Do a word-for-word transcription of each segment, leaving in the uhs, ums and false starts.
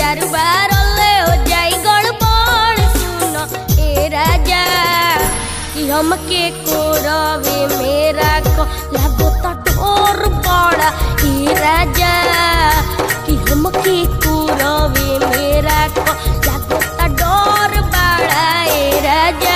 चार बार ले हो जाई गड़बड़ सुनो ए राजा कि हमके कोरवे मेरा को लागो तो डोर बड़ा ए राजा कि हमके कोरवे मेरा को लागो तो डोर बड़ा ए राजा।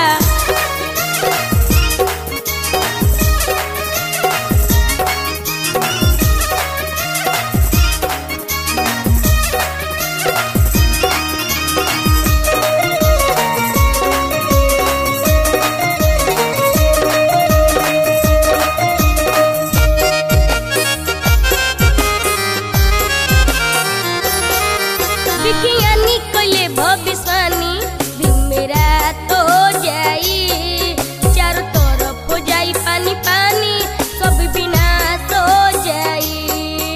बिकियानी कोले भविष्यवाणी दिन मेरा तो हो जाई चारों तरफ हो जाई पानी पानी सब विनाश हो जाई।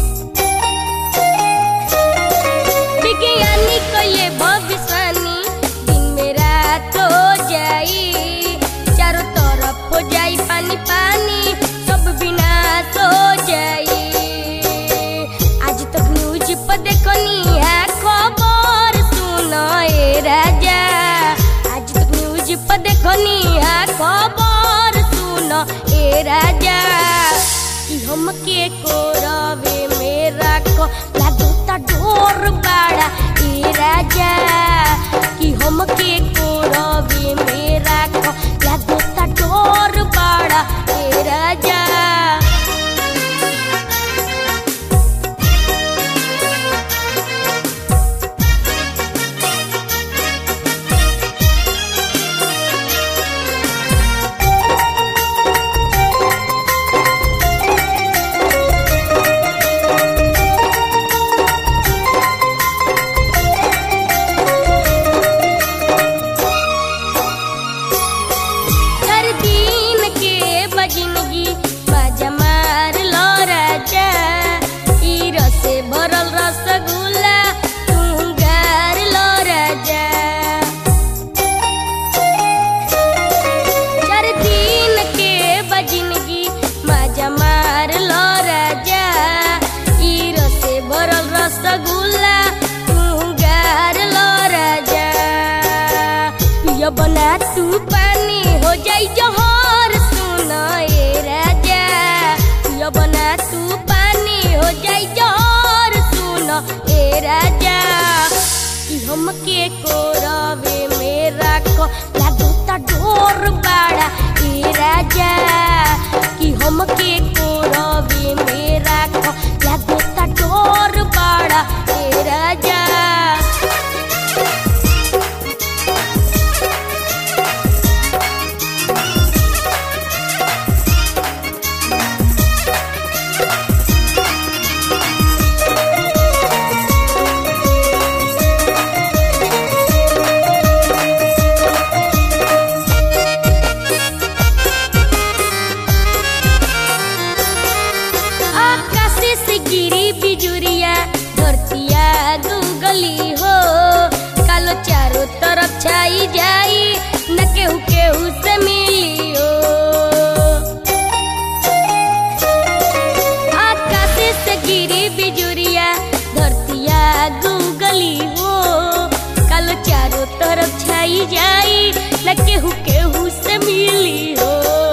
बिकियानी कोले भविष्यवाणी दिन मेरा तो हो जाई चारों तरफ हो जाई पानी पानी सब विनाश हो जाई। आज तक न्यूज पर देखनी है खबर सुनो ए राजा आज तक न्यूज पर देखनी है खबर सुनो ए राजा कि हमके कोरवे मेरा को लागो ता डोर बड़ा ए राजा कि हमके कोरवे मेरा को लागो ता डोर बड़ा ए राजा। जिंदगी बाजा मार लो राजा ई रसे भरल रसगुल्ला तू गार लो राजा। चार दिन के बजिंदगी बाजा मार लो राजा ई रसे भरल रसगुल्ला तू गार लो राजा। पिया बना तू पानी हो जाई जहर सुनो ए राजा पिया बना तू पानी हो जाई जहर सुनो ए राजा कि हमके कोरवे मेरा को लागो ता डोर बड़ा ए राजा कि हमके कोरवे मेरा को लागो ता डोर बड़ा ए राजा। गिरी बिजुरिया धरतिया गुगली हो कालो चारों तरफ छाई जाई न केहू केहू से मिली हो। आकाश से गिरी बिजुरिया धरतिया गुगली हो कालो चारों तरफ छाई जाई न केहू केहू से मिली हो।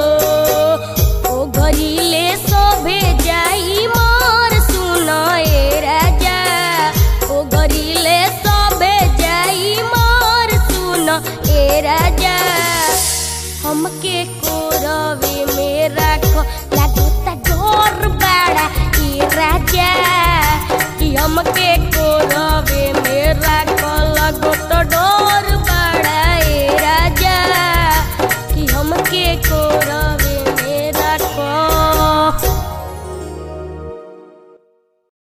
ओ घरीले शोभे जाई मोर सुनो ए राजा ओ घरीले शोभे जाई मोर सुनो ए राजा हमके कोरवे मेरा को लागो ता डोर बड़ा ए राजा कि हमके कोरवे मेरा को लागो